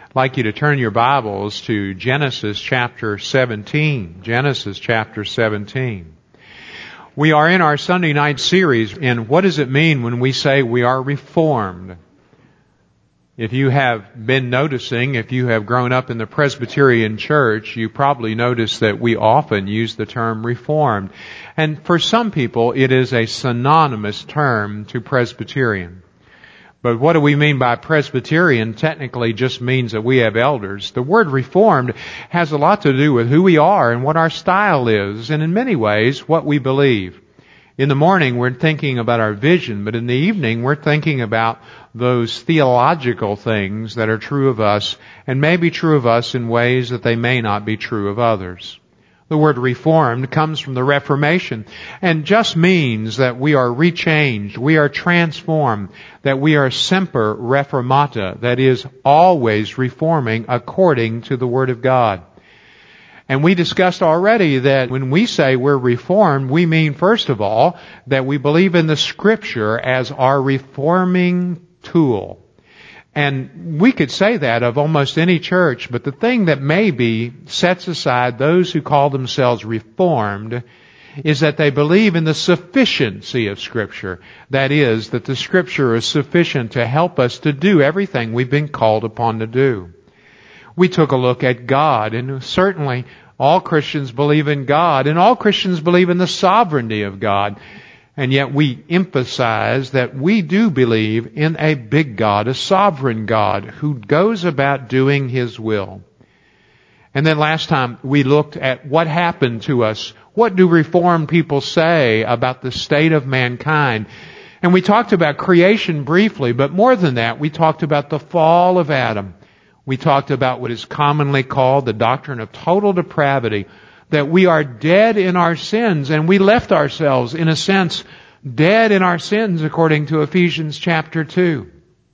I'd like you to turn your Bibles to Genesis chapter 17. Genesis chapter 17. We are in our Sunday night series in what does it mean when we say we are reformed? If you have been noticing, if you have grown up in the Presbyterian Church, you probably notice that we often use the term reformed. And for some people, it is a synonymous term to Presbyterian. But what do we mean by Presbyterian? Technically just means that we have elders. The word reformed has a lot to do with who we are and what our style is, and in many ways, what we believe. In the morning, we're thinking about our vision, but in the evening, we're thinking about those theological things that are true of us and may be true of us in ways that they may not be true of others. The word reformed comes from the Reformation and just means that we are rechanged, we are transformed, that we are semper reformata, that is, always reforming according to the Word of God. And we discussed already that when we say we're reformed, we mean, first of all, that we believe in the Scripture as our reforming tool. And we could say that of almost any church, but the thing that maybe sets aside those who call themselves reformed is that they believe in the sufficiency of Scripture. That is, that the Scripture is sufficient to help us to do everything we've been called upon to do. We took a look at God, and certainly all Christians believe in God, and all Christians believe in the sovereignty of God. And yet we emphasize that we do believe in a big God, a sovereign God, who goes about doing His will. And then last time we looked at what happened to us. What do Reformed people say about the state of mankind? And we talked about creation briefly, but more than that, we talked about the fall of Adam. We talked about what is commonly called the doctrine of total depravity, that we are dead in our sins, and we left ourselves, in a sense, dead in our sins, according to Ephesians chapter 2.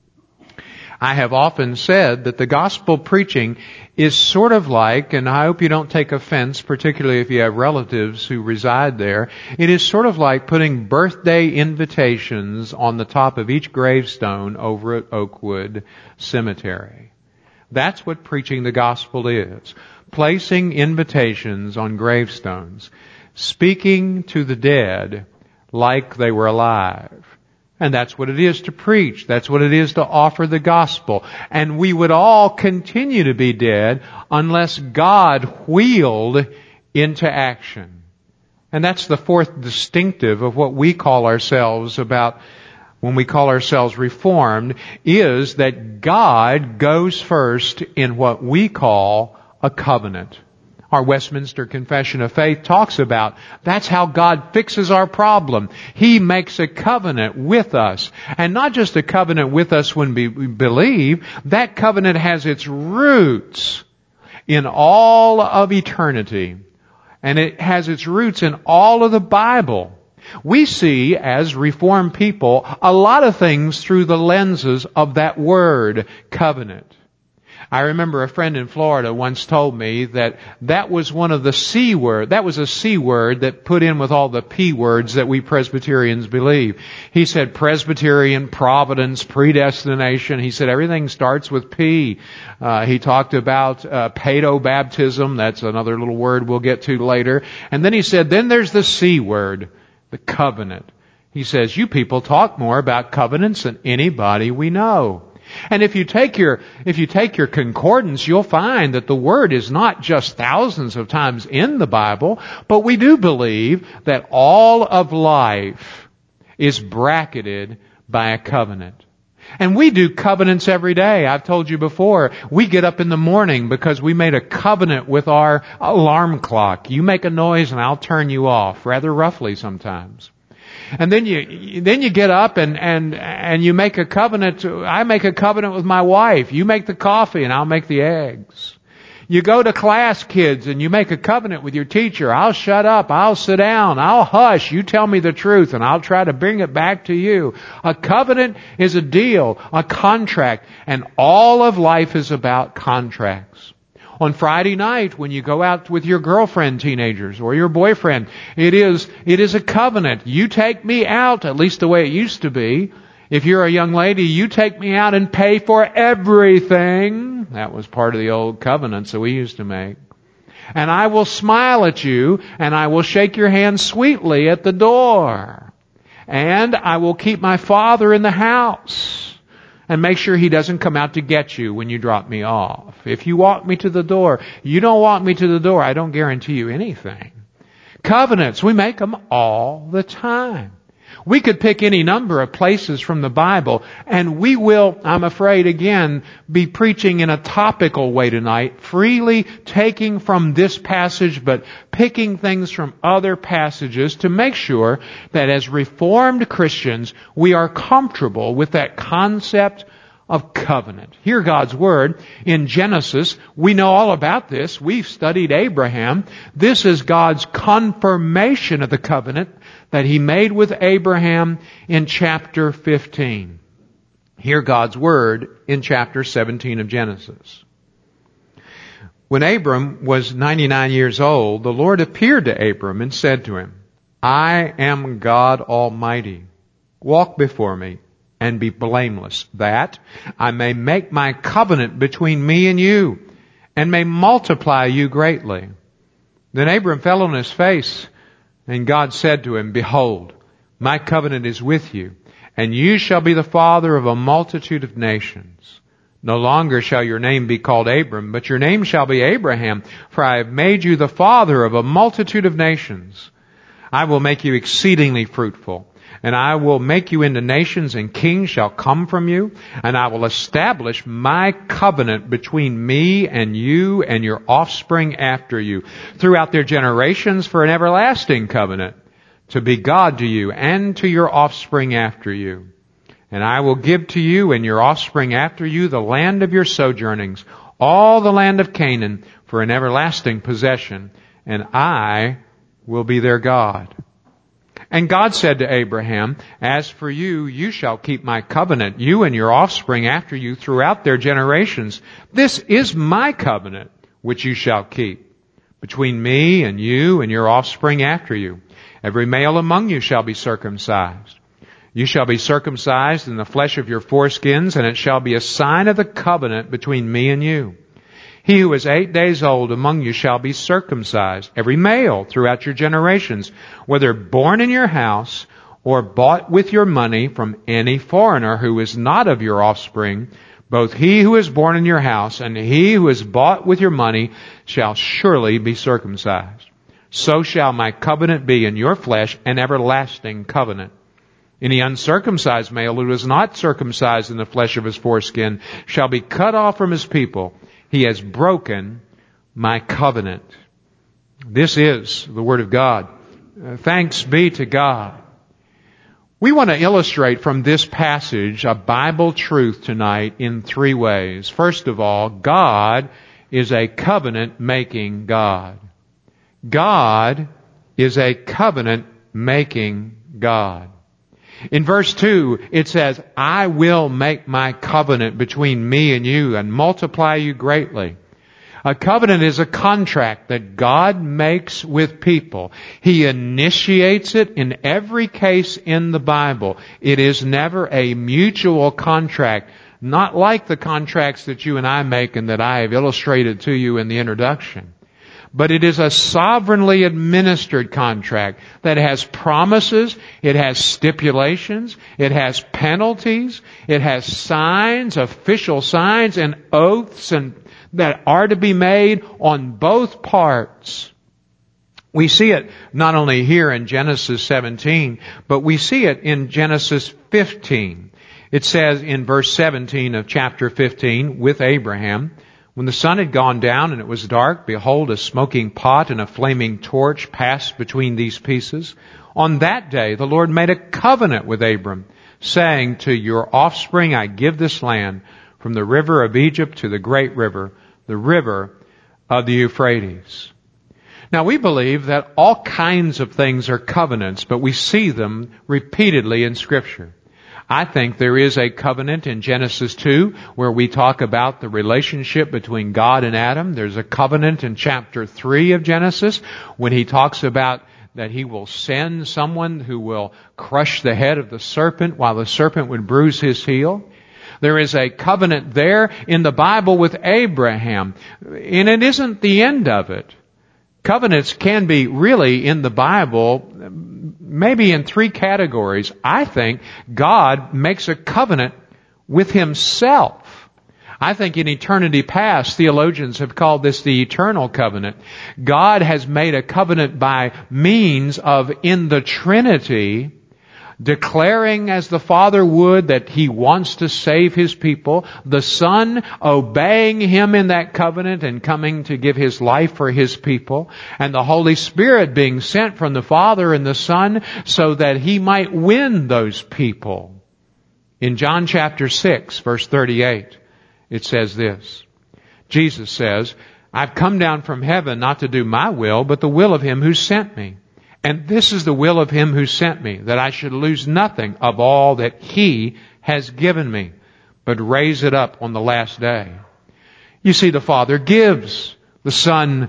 I have often said that the gospel preaching is sort of like, and I hope you don't take offense, particularly if you have relatives who reside there, it is sort of like putting birthday invitations on the top of each gravestone over at Oakwood Cemetery. That's what preaching the gospel is. Placing invitations on gravestones. Speaking to the dead like they were alive. And that's what it is to preach. That's what it is to offer the gospel. And we would all continue to be dead unless God wheeled into action. And that's the fourth distinctive of what we call ourselves about when we call ourselves reformed, is that God goes first in what we call a covenant. Our Westminster Confession of Faith talks about that's how God fixes our problem. He makes a covenant with us. And not just a covenant with us when we believe. That covenant has its roots in all of eternity. And it has its roots in all of the Bible. We see, as Reformed people, a lot of things through the lenses of that word, covenant. I remember a friend in Florida once told me that was one of the C word. That was a C word that put in with all the P words that we Presbyterians believe. He said Presbyterian, providence, predestination. He said everything starts with P. He talked about paedobaptism. That's another little word we'll get to later. And then he said, then there's the C word. The covenant. He says, you people talk more about covenants than anybody we know. And if you take your concordance, you'll find that the word is not just thousands of times in the Bible, but we do believe that all of life is bracketed by a covenant. And we do covenants every day. I've told you before, we get up in the morning because we made a covenant with our alarm clock. You make a noise and I'll turn you off, rather roughly sometimes. And then you get up and you make a covenant. I make a covenant with my wife. You make the coffee and I'll make the eggs. You go to class, kids, and you make a covenant with your teacher. I'll shut up. I'll sit down. I'll hush. You tell me the truth, and I'll try to bring it back to you. A covenant is a deal, a contract, and all of life is about contracts. On Friday night, when you go out with your girlfriend, teenagers, or your boyfriend, it is a covenant. You take me out, at least the way it used to be. If you're a young lady, you take me out and pay for everything. That was part of the old covenants that we used to make. And I will smile at you, and I will shake your hand sweetly at the door. And I will keep my Father in the house and make sure He doesn't come out to get you when you drop me off. If you walk me to the door, you don't walk me to the door, I don't guarantee you anything. Covenants, we make them all the time. We could pick any number of places from the Bible, and we will, I'm afraid, again, be preaching in a topical way tonight, freely taking from this passage, but picking things from other passages to make sure that as Reformed Christians, we are comfortable with that concept of covenant. Hear God's Word in Genesis. We know all about this. We've studied Abraham. This is God's confirmation of the covenant that He made with Abraham in chapter 15. Hear God's Word in chapter 17 of Genesis. When Abram was 99 years old, the Lord appeared to Abram and said to him, I am God Almighty. Walk before me and be blameless, that I may make my covenant between me and you, and may multiply you greatly. Then Abram fell on his face, and God said to him, Behold, my covenant is with you, and you shall be the father of a multitude of nations. No longer shall your name be called Abram, but your name shall be Abraham, for I have made you the father of a multitude of nations. I will make you exceedingly fruitful, and I will make you into nations, and kings shall come from you, and I will establish my covenant between me and you and your offspring after you throughout their generations for an everlasting covenant, to be God to you and to your offspring after you. And I will give to you and your offspring after you the land of your sojournings, all the land of Canaan, for an everlasting possession, and I will be their God. And God said to Abraham, As for you, you shall keep my covenant, you and your offspring after you throughout their generations. This is my covenant, which you shall keep, between me and you and your offspring after you. Every male among you shall be circumcised. You shall be circumcised in the flesh of your foreskins, and it shall be a sign of the covenant between me and you. He who is 8 days old among you shall be circumcised, every male throughout your generations, whether born in your house or bought with your money from any foreigner who is not of your offspring. Both he who is born in your house and he who is bought with your money shall surely be circumcised. So shall my covenant be in your flesh, an everlasting covenant. Any uncircumcised male who is not circumcised in the flesh of his foreskin shall be cut off from his people. He has broken my covenant. This is the Word of God. Thanks be to God. We want to illustrate from this passage a Bible truth tonight in 3 ways. First of all, God is a covenant-making God. God is a covenant-making God. In verse 2, it says, I will make my covenant between me and you and multiply you greatly. A covenant is a contract that God makes with people. He initiates it in every case in the Bible. It is never a mutual contract, not like the contracts that you and I make and that I have illustrated to you in the introduction. But it is a sovereignly administered contract that has promises, it has stipulations, it has penalties, it has signs, official signs and oaths that are to be made on both parts. We see it not only here in Genesis 17, but we see it in Genesis 15. It says in verse 17 of chapter 15, with Abraham, when the sun had gone down and it was dark, behold, a smoking pot and a flaming torch passed between these pieces. On that day, the Lord made a covenant with Abram, saying, To your offspring I give this land, from the river of Egypt to the great river, the river of the Euphrates. Now, we believe that all kinds of things are covenants, but we see them repeatedly in Scripture. I think there is a covenant in Genesis 2 where we talk about the relationship between God and Adam. There's a covenant in chapter 3 of Genesis when he talks about that he will send someone who will crush the head of the serpent while the serpent would bruise his heel. There is a covenant there in the Bible with Abraham. And it isn't the end of it. Covenants can be really in the Bible maybe in three categories. I think God makes a covenant with Himself. I think in eternity past, theologians have called this the eternal covenant. God has made a covenant by means of, in the Trinity, declaring as the Father would that He wants to save His people, the Son obeying Him in that covenant and coming to give His life for His people, and the Holy Spirit being sent from the Father and the Son so that He might win those people. In John chapter 6, verse 38, it says this. Jesus says, I've come down from heaven not to do my will, but the will of Him who sent me. And this is the will of Him who sent me, that I should lose nothing of all that He has given me, but raise it up on the last day. You see, the Father gives. The Son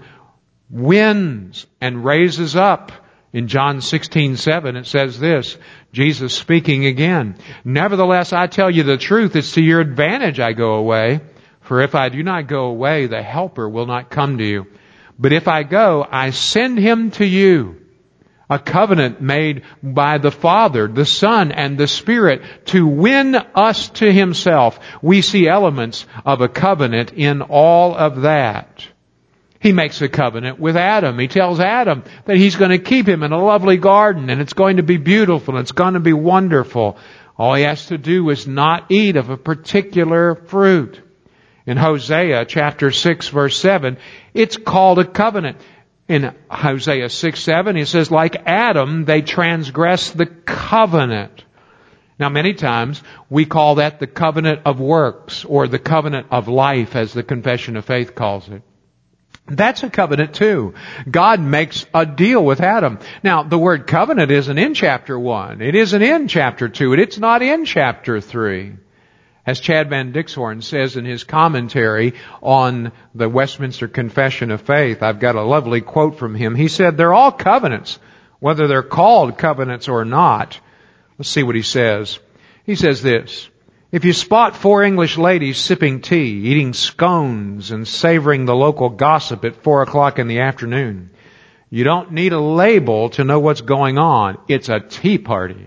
wins and raises up. In John 16:7 it says this, Jesus speaking again, Nevertheless I tell you the truth, it's to your advantage I go away. For if I do not go away, the Helper will not come to you. But if I go, I send Him to you. A covenant made by the Father, the Son, and the Spirit to win us to Himself. We see elements of a covenant in all of that. He makes a covenant with Adam. He tells Adam that He's going to keep him in a lovely garden and it's going to be beautiful and it's going to be wonderful. All he has to do is not eat of a particular fruit. In Hosea chapter 6 verse 7, it's called a covenant. In Hosea 6:7, he says, like Adam, they transgress the covenant. Now, many times, we call that the covenant of works, or the covenant of life, as the Confession of Faith calls it. That's a covenant too. God makes a deal with Adam. Now, the word covenant isn't in chapter 1. It isn't in chapter 2. It's not in chapter 3. As Chad Van Dixhorn says in his commentary on the Westminster Confession of Faith, I've got a lovely quote from him. He said, they're all covenants, whether they're called covenants or not. Let's see what he says. He says this, if you spot 4 English ladies sipping tea, eating scones, and savoring the local gossip at 4 o'clock in the afternoon, you don't need a label to know what's going on. It's a tea party.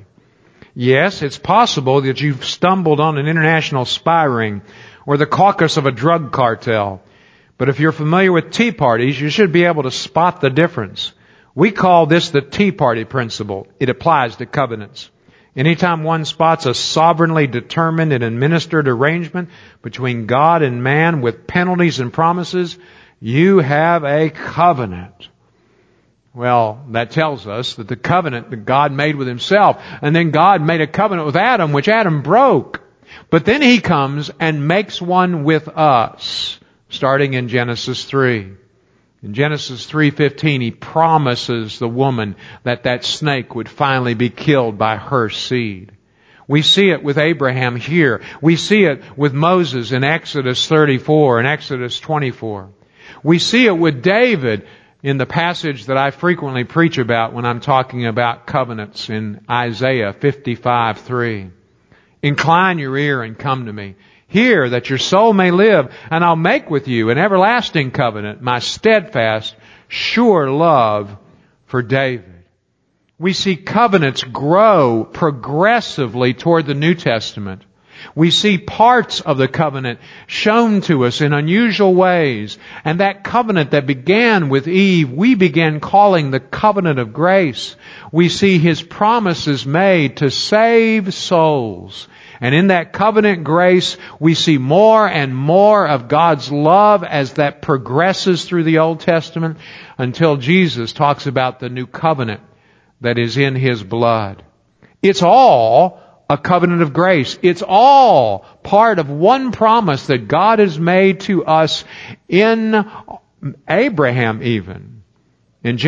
Yes, it's possible that you've stumbled on an international spy ring or the caucus of a drug cartel. But if you're familiar with tea parties, you should be able to spot the difference. We call this the tea party principle. It applies to covenants. Anytime one spots a sovereignly determined and administered arrangement between God and man with penalties and promises, you have a covenant. Well, that tells us that the covenant that God made with Himself, and then God made a covenant with Adam, which Adam broke. But then He comes and makes one with us, starting in Genesis 3. In Genesis 3:15, He promises the woman that snake would finally be killed by her seed. We see it with Abraham here. We see it with Moses in Exodus 34 and Exodus 24. We see it with David in the passage that I frequently preach about when I'm talking about covenants in Isaiah 55:3. Incline your ear and come to me. Hear that your soul may live, and I'll make with you an everlasting covenant, my steadfast, sure love for David. We see covenants grow progressively toward the New Testament. We see parts of the covenant shown to us in unusual ways. And that covenant that began with Eve, we began calling the covenant of grace. We see His promises made to save souls. And in that covenant grace, we see more and more of God's love as that progresses through the Old Testament until Jesus talks about the new covenant that is in His blood. It's all a covenant of grace. It's all part of one promise that God has made to us in Abraham even. In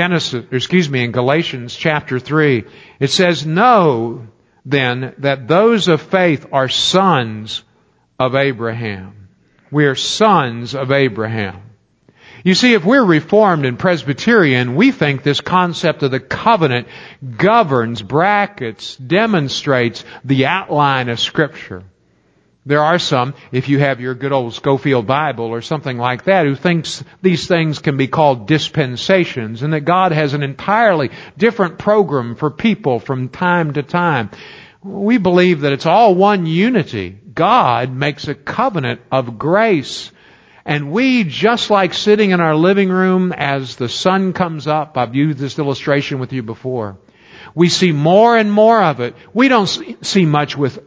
Galatians chapter 3, it says, know then that those of faith are sons of Abraham. We are sons of Abraham. You see, if we're Reformed and Presbyterian, we think this concept of the covenant governs, brackets, demonstrates the outline of Scripture. There are some, if you have your good old Schofield Bible or something like that, who thinks these things can be called dispensations and that God has an entirely different program for people from time to time. We believe that it's all one unity. God makes a covenant of grace. And we, just like sitting in our living room as the sun comes up, I've used this illustration with you before, we see more and more of it. We don't see much with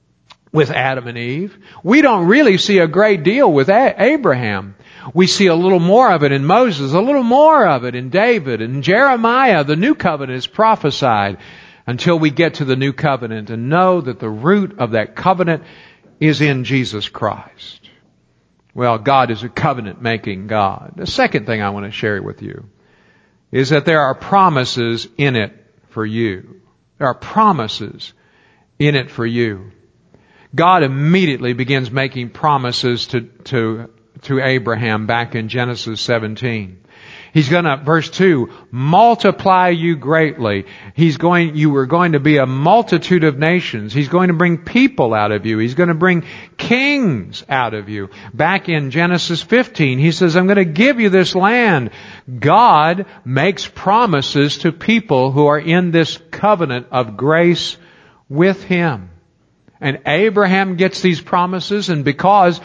Adam and Eve. We don't really see a great deal with Abraham. We see a little more of it in Moses, a little more of it in David and Jeremiah. The new covenant is prophesied until we get to the new covenant and know that the root of that covenant is in Jesus Christ. Well, God is a covenant-making God. The second thing I want to share with you is that there are promises in it for you. There are promises in it for you. God immediately begins making promises to Abraham back in Genesis 17. He's gonna, verse 2, multiply you greatly. You were going to be a multitude of nations. He's going to bring people out of you. He's going to bring kings out of you. Back in Genesis 15, He says, I'm going to give you this land. God makes promises to people who are in this covenant of grace with Him. And Abraham gets these promises, and because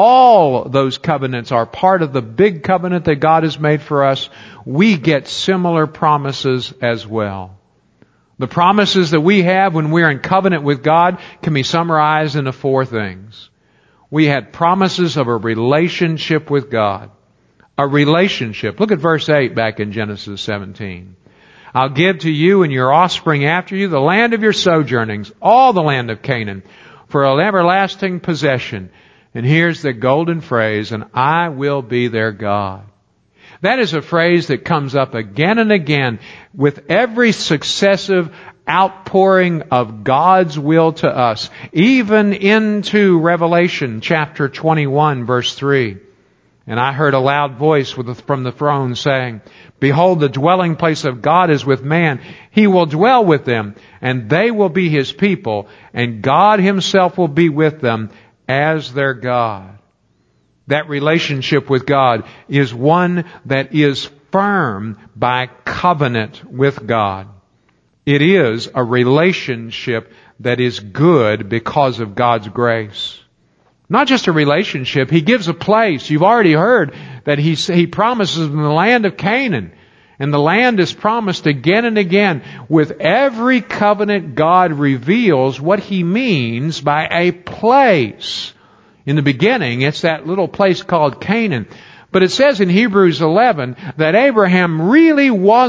all those covenants are part of the big covenant that God has made for us, we get similar promises as well. The promises that we have when we're in covenant with God can be summarized into four things. We had promises of a relationship with God. A relationship. Look at verse 8 back in Genesis 17. I'll give to you and your offspring after you the land of your sojournings, all the land of Canaan, for an everlasting possession. And here's the golden phrase, and I will be their God. That is a phrase that comes up again and again with every successive outpouring of God's will to us, even into Revelation chapter 21, verse 3. And I heard a loud voice from the throne saying, Behold, the dwelling place of God is with man. He will dwell with them, and they will be His people, and God Himself will be with them as their God. That relationship with God is one that is firm by covenant with God. It is a relationship that is good because of God's grace. Not just a relationship, He gives a place. You've already heard that He promises in the land of Canaan. And the land is promised again and again. With every covenant, God reveals what He means by a place. In the beginning, it's that little place called Canaan. But it says in Hebrews 11 that Abraham really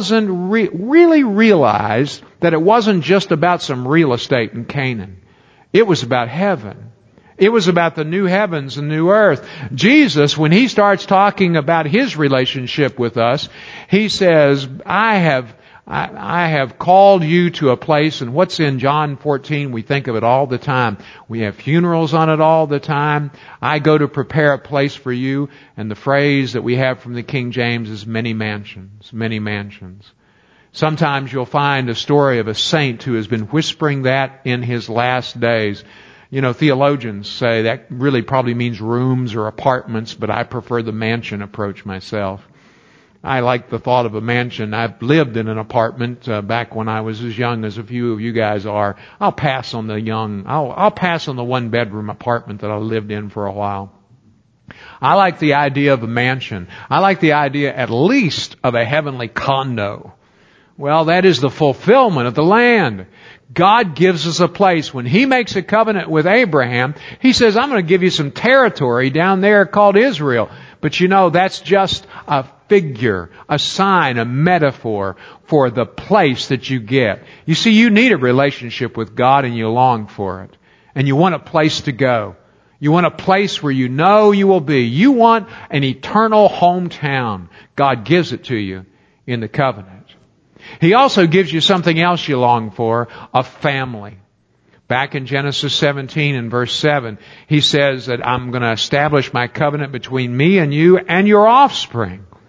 realized that it wasn't just about some real estate in Canaan. It was about heaven. It was about the new heavens and new earth. Jesus, when He starts talking about His relationship with us, He says, I have called you to a place, and what's in John 14, we think of it all the time. We have funerals on it all the time. I go to prepare a place for you, and the phrase that we have from the King James is many mansions, many mansions. Sometimes you'll find a story of a saint who has been whispering that in his last days. You know, theologians say that really probably means rooms or apartments, but I prefer the mansion approach myself. I like the thought of a mansion. I've lived in an apartment back when I was as young as a few of you guys are. I'll pass on the one-bedroom apartment that I lived in for a while. I like the idea of a mansion. I like the idea at least of a heavenly condo. Well, that is the fulfillment of the land. God gives us a place. When He makes a covenant with Abraham, He says, I'm going to give you some territory down there called Israel. But you know, that's just a figure, a sign, a metaphor for the place that you get. You see, you need a relationship with God and you long for it. And you want a place to go. You want a place where you know you will be. You want an eternal hometown. God gives it to you in the covenant. He also gives you something else you long for, a family. Back in Genesis 17 and verse 7, He says that I'm going to establish my covenant between me and you and your offspring.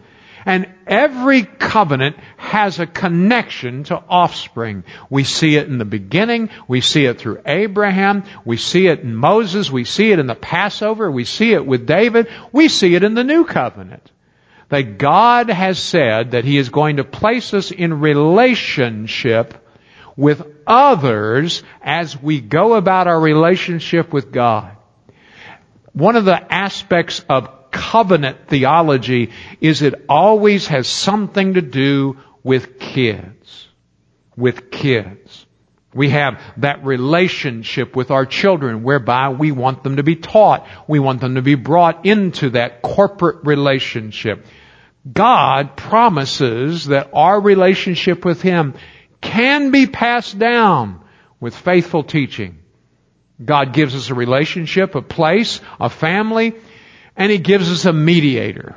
And every covenant has a connection to offspring. We see it in the beginning. We see it through Abraham. We see it in Moses. We see it in the Passover. We see it with David. We see it in the New Covenant. That God has said that He is going to place us in relationship with others as we go about our relationship with God. One of the aspects of covenant theology is it always has something to do with kids. With kids. We have that relationship with our children whereby we want them to be taught. We want them to be brought into that corporate relationship. God promises that our relationship with Him can be passed down with faithful teaching. God gives us a relationship, a place, a family, and He gives us a mediator.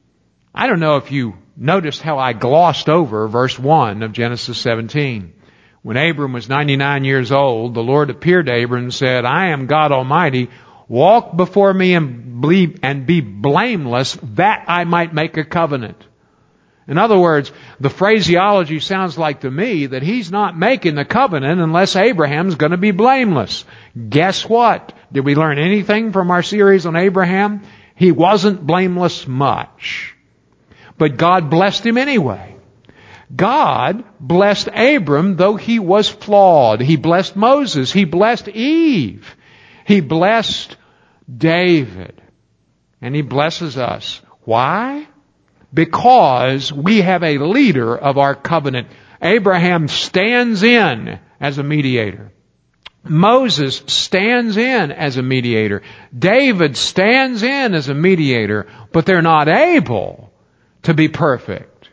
I don't know if you noticed how I glossed over verse 1 of Genesis 17. When Abram was 99 years old, the Lord appeared to Abram and said, I am God Almighty. Walk before me and be blameless, that I might make a covenant. In other words, the phraseology sounds like to me that He's not making the covenant unless Abraham's going to be blameless. Guess what? Did we learn anything from our series on Abraham? He wasn't blameless much. But God blessed him anyway. God blessed Abram though he was flawed. He blessed Moses. He blessed Eve. He blessed David. And He blesses us. Why? Because we have a leader of our covenant. Abraham stands in as a mediator. Moses stands in as a mediator. David stands in as a mediator, but they're not able to be perfect.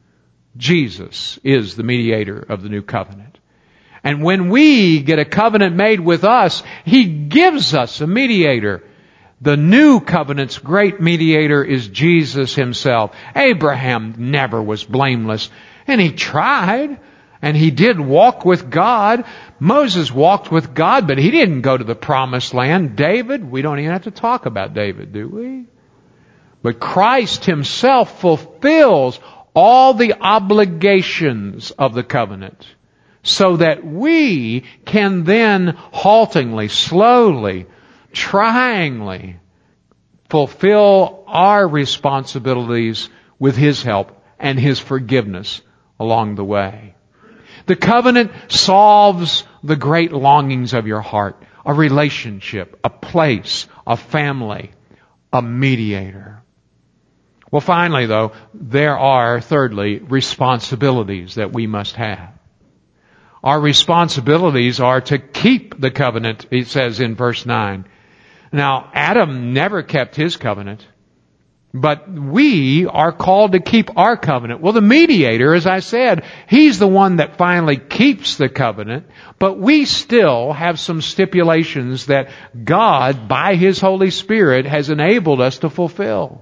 Jesus is the mediator of the new covenant. And when we get a covenant made with us, He gives us a mediator. The new covenant's great mediator is Jesus Himself. Abraham never was blameless, and he tried, and he did walk with God. Moses walked with God, but he didn't go to the promised land. David, we don't even have to talk about David, do we? But Christ Himself fulfills all the obligations of the covenant so that we can then haltingly, slowly, tryingly fulfill our responsibilities with His help and His forgiveness along the way. The covenant solves the great longings of your heart. A relationship, a place, a family, a mediator. Well, finally though, there are, thirdly, responsibilities that we must have. Our responsibilities are to keep the covenant, it says in verse 9. Now, Adam never kept his covenant, but we are called to keep our covenant. Well, the mediator, as I said, he's the one that finally keeps the covenant, but we still have some stipulations that God, by His Holy Spirit, has enabled us to fulfill.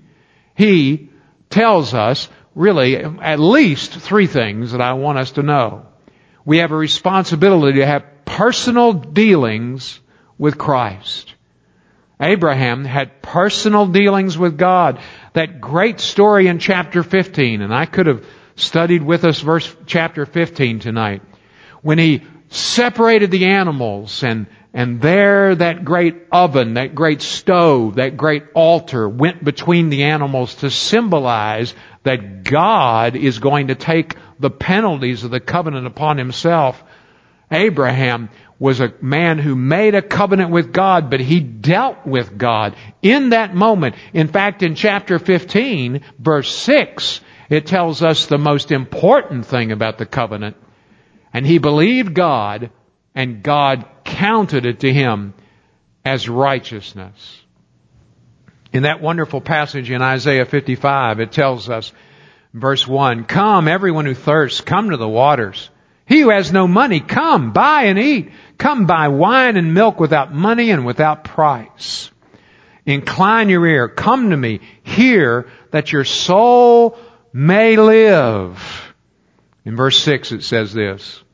He tells us, really, at least three things that I want us to know. We have a responsibility to have personal dealings with Christ. Abraham had personal dealings with God. That great story in chapter 15, and I could have studied with us chapter 15 tonight, when he separated the animals and there that great oven, that great stove, that great altar went between the animals to symbolize that God is going to take the penalties of the covenant upon Himself. Abraham was a man who made a covenant with God, but he dealt with God in that moment. In fact, in chapter 15, verse 6, it tells us the most important thing about the covenant. And he believed God, and God counted it to him as righteousness. In that wonderful passage in Isaiah 55, it tells us, verse 1, come, everyone who thirsts, come to the waters. He who has no money, come, buy and eat. Come buy wine and milk without money and without price. Incline your ear, come to me, hear that your soul may live. In verse 6 it says this,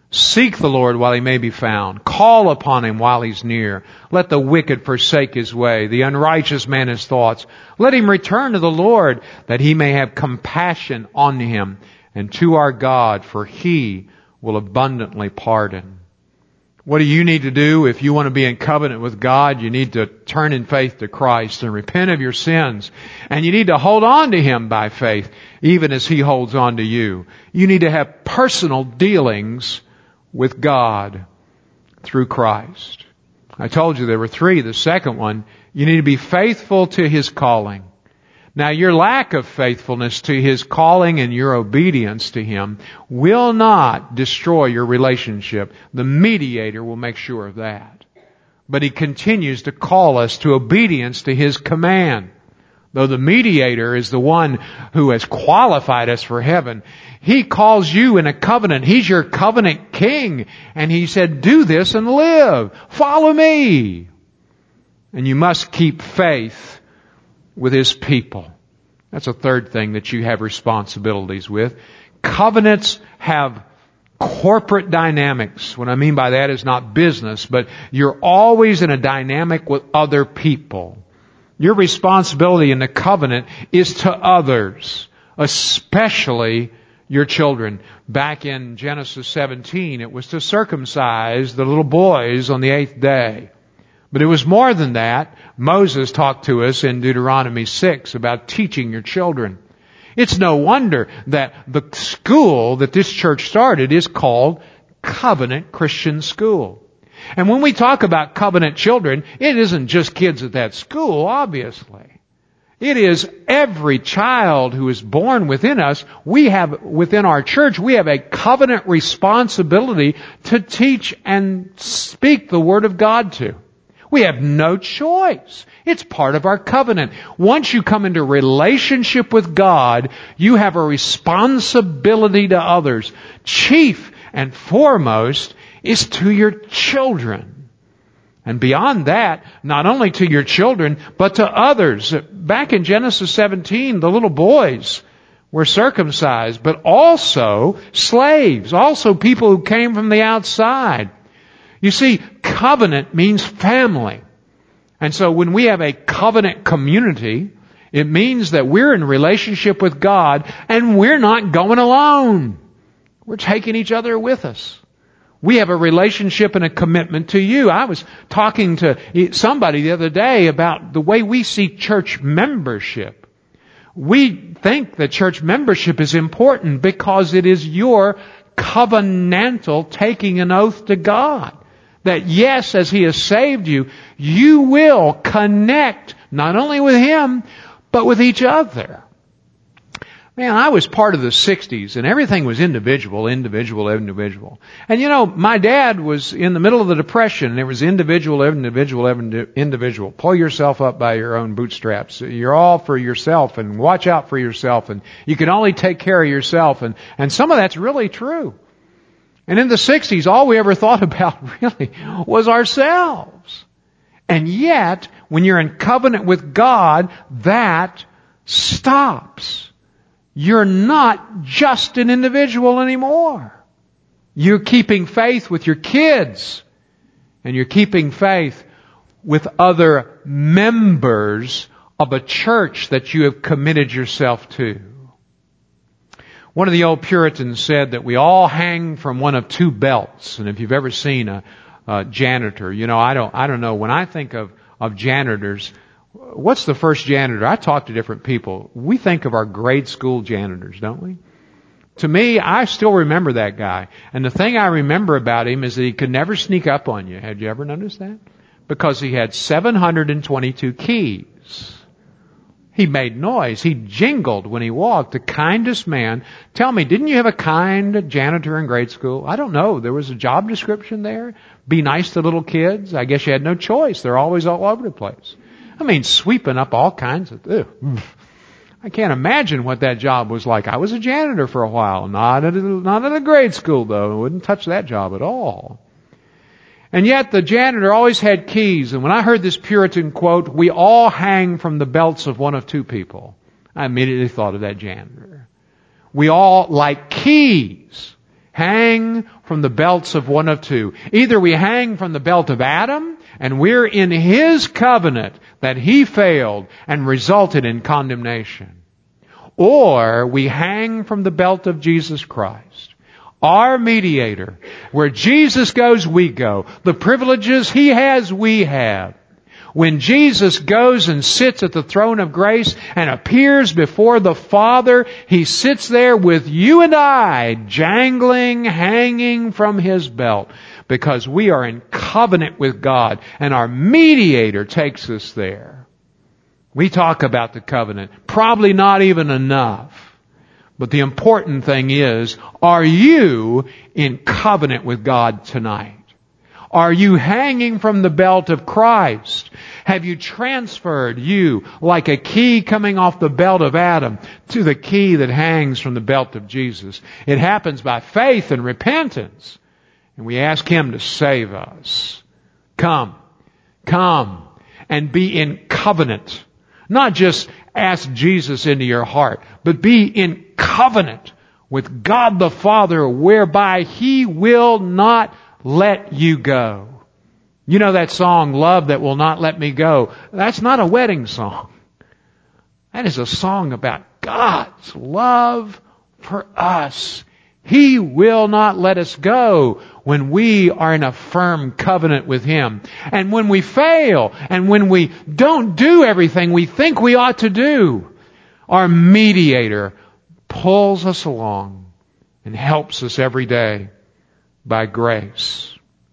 Seek the Lord while He may be found. Call upon Him while He's near. Let the wicked forsake his way, the unrighteous man his thoughts. Let him return to the Lord, that He may have compassion on him, and to our God, for He will abundantly pardon. What do you need to do if you want to be in covenant with God? You need to turn in faith to Christ and repent of your sins. And you need to hold on to Him by faith, even as He holds on to you. You need to have personal dealings with God through Christ. I told you there were three. The second one, you need to be faithful to His calling. Now, your lack of faithfulness to His calling and your obedience to Him will not destroy your relationship. The mediator will make sure of that. But He continues to call us to obedience to His command. Though the mediator is the one who has qualified us for heaven, He calls you in a covenant. He's your covenant king. And He said, do this and live. Follow me. And you must keep faith with His people. That's a third thing that you have responsibilities with. Covenants have corporate dynamics. What I mean by that is not business, but you're always in a dynamic with other people. Your responsibility in the covenant is to others, especially your children. Back in Genesis 17, it was to circumcise the little boys on the 8th day. But it was more than that. Moses talked to us in Deuteronomy 6 about teaching your children. It's no wonder that the school that this church started is called Covenant Christian School. And when we talk about covenant children, it isn't just kids at that school, obviously. It is every child who is born within us. We have, within our church, we have a covenant responsibility to teach and speak the Word of God to. We have no choice. It's part of our covenant. Once you come into relationship with God, you have a responsibility to others. Chief and foremost is to your children. And beyond that, not only to your children, but to others. Back in Genesis 17, the little boys were circumcised, but also slaves, also people who came from the outside. You see, covenant means family. And so when we have a covenant community, it means that we're in relationship with God and we're not going alone. We're taking each other with us. We have a relationship and a commitment to you. I was talking to somebody the other day about the way we see church membership. We think that church membership is important because it is your covenantal taking an oath to God. That yes, as He has saved you, you will connect not only with Him, but with each other. Man, I was part of the 60s and everything was individual. And you know, my dad was in the middle of the Depression and it was individual. Pull yourself up by your own bootstraps. You're all for yourself and watch out for yourself and you can only take care of yourself. And some of that's really true. And in the 60s, all we ever thought about really was ourselves. And yet, when you're in covenant with God, that stops. You're not just an individual anymore. You're keeping faith with your kids. And you're keeping faith with other members of a church that you have committed yourself to. One of the old Puritans said that we all hang from one of two belts. And if you've ever seen a janitor, you know, I don't know. When I think of janitors, what's the first janitor? I talk to different people. We think of our grade school janitors, don't we? To me, I still remember that guy. And the thing I remember about him is that he could never sneak up on you. Had you ever noticed that? Because he had 722 keys. He made noise. He jingled when he walked. The kindest man. Tell me, didn't you have a kind janitor in grade school? I don't know. There was a job description there. Be nice to little kids. I guess you had no choice. They're always all over the place. I mean, sweeping up all kinds of... I can't imagine what that job was like. I was a janitor for a while. Not at a grade school, though. I wouldn't touch that job at all. And yet the janitor always had keys. And when I heard this Puritan quote, we all hang from the belts of one of two people, I immediately thought of that janitor. We all, like keys, hang from the belts of one of two. Either we hang from the belt of Adam, and we're in his covenant that he failed and resulted in condemnation. Or we hang from the belt of Jesus Christ, our mediator. Where Jesus goes, we go. The privileges he has, we have. When Jesus goes and sits at the throne of grace and appears before the Father, he sits there with you and I, jangling, hanging from his belt, because we are in covenant with God, and our mediator takes us there. We talk about the covenant, probably not even enough. But the important thing is, are you in covenant with God tonight? Are you hanging from the belt of Christ? Have you transferred you, like a key coming off the belt of Adam, to the key that hangs from the belt of Jesus? It happens by faith and repentance. And we ask him to save us. Come and be in covenant. Not just ask Jesus into your heart, but be in covenant with God the Father, whereby he will not let you go. You know that song, Love That Will Not Let Me Go? That's not a wedding song. That is a song about God's love for us. He will not let us go when we are in a firm covenant with him. And when we fail, and when we don't do everything we think we ought to do, our mediator pulls us along and helps us every day by grace.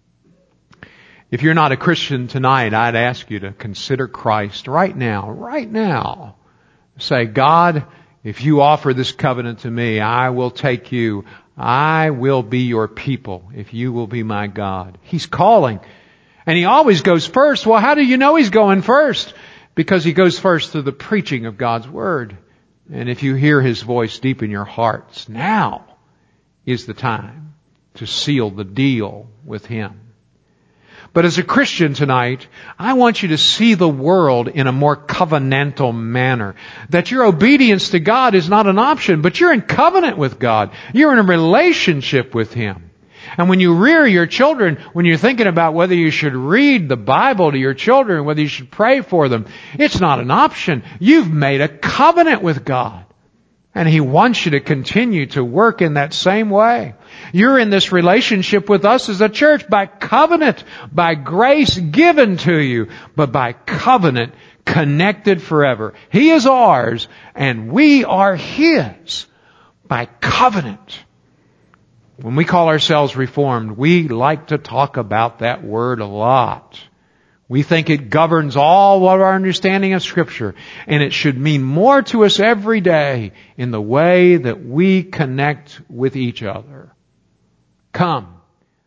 If you're not a Christian tonight, I'd ask you to consider Christ right now. Say, God, if you offer this covenant to me, I will take you. I will be your people if you will be my God. He's calling. And he always goes first. Well, how do you know he's going first? Because he goes first through the preaching of God's Word. And if you hear his voice deep in your hearts, now is the time to seal the deal with him. But as a Christian tonight, I want you to see the world in a more covenantal manner. That your obedience to God is not an option, but you're in covenant with God. You're in a relationship with him. And when you rear your children, when you're thinking about whether you should read the Bible to your children, whether you should pray for them, it's not an option. You've made a covenant with God. And he wants you to continue to work in that same way. You're in this relationship with us as a church by covenant, by grace given to you, but by covenant connected forever. He is ours and we are his by covenant. When we call ourselves Reformed, we like to talk about that word a lot. We think it governs all of our understanding of Scripture, and it should mean more to us every day in the way that we connect with each other. Come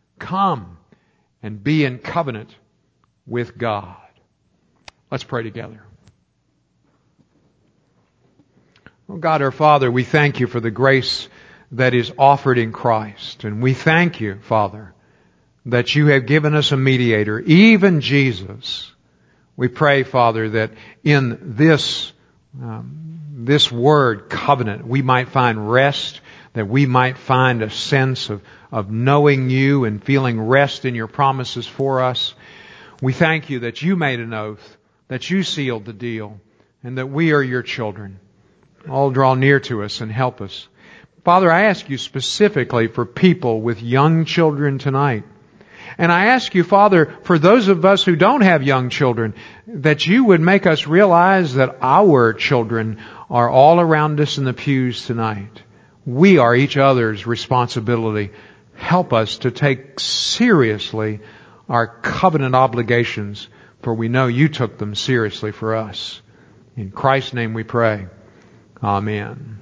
and be in covenant with God. Let's pray together. Oh God, our Father, we thank you for the grace that is offered in Christ. And we thank you, Father, that you have given us a mediator, even Jesus. We pray, Father, that in this word, covenant, we might find rest, that we might find a sense of knowing you and feeling rest in your promises for us. We thank you that you made an oath, that you sealed the deal, and that we are your children. All draw near to us and help us. Father, I ask you specifically for people with young children tonight. And I ask you, Father, for those of us who don't have young children, that you would make us realize that our children are all around us in the pews tonight. We are each other's responsibility. Help us to take seriously our covenant obligations, for we know you took them seriously for us. In Christ's name we pray. Amen.